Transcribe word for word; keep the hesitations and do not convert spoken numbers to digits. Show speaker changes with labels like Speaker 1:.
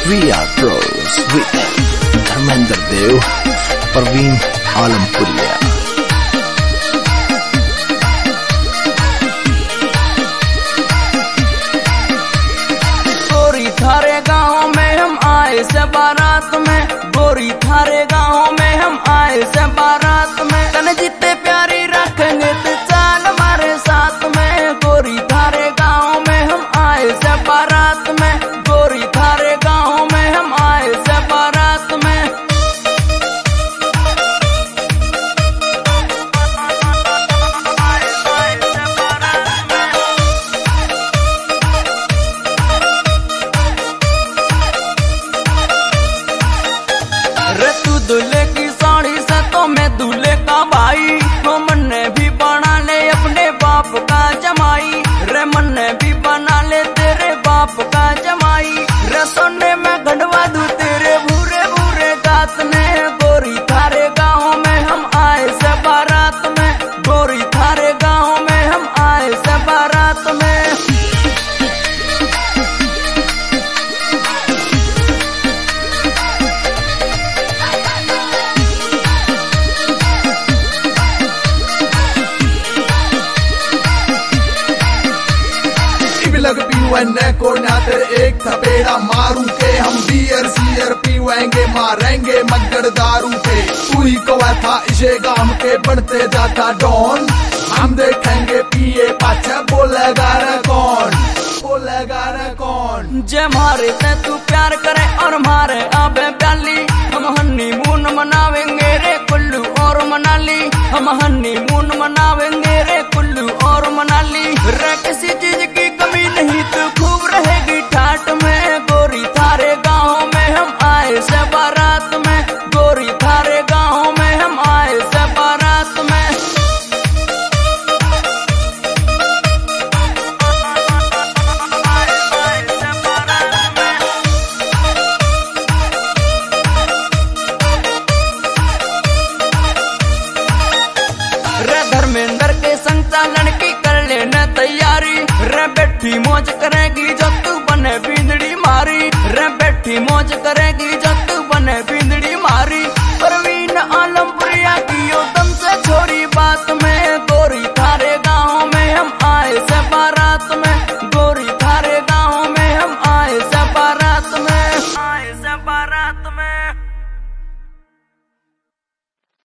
Speaker 1: We are pros with Dharmendra देव, परवीन आलमपुरिया।
Speaker 2: गोरी थारे गाँव में हम आए से बारात में, गोरी थारे गाँव में हम आए से बारात में, तन जितने प्यारी रखेंगे तो चाल हमारे साथ में। गोरी थारे गाँव में हम आए से बारात में, गोरी थारे गाँव में हम आए से बारात में। रे तू दूल्हे की साड़ी से तो मैं दूल्हे का भाई, तो मन ने भी बना ले अपने बाप का जमाई, रे मन ने भी बना ले तेरे बाप का जमाई, रे सोने में गंडवा दूं तेरे भूरे भूरे गात ने। गोरी थारे गाँव में हम आए से बारात में, गोरी थारे गाँव में हम आए से बारात में।
Speaker 3: लग पीवेंगे को ना तेरे एक थपेड़ा मारू के, हम बियर सियर पीवेंगे मारेंगे मगड़ दारू के। तू ही कवा था इसे गांव के बढ़ते जाता डॉन, हम देखेंगे पिए पाछे बोलेगा रे कौन, बोलेगा रे कौन।
Speaker 2: जे मारे से तू प्यार करे और मारे आबे प्याली, हम हनीमून मनावेंगे रे कुल्लू और मनाली, हम हनीमून मनावेंगे रे कुल्लू और मनाली। रे किसी चीज की कमी नहीं तू खूब रहेगी ठाट में। गोरी थारे गाँव में हम आए से बारात में, गोरी थारे गाँव में हम आए से बारात में। रे धर्मेंद्र के संचालन की कर लेना तैयारी, रे बैठी मौज करेगी जो तू बने बिंदड़ी मारी, रे बैठी मौज करेगी जो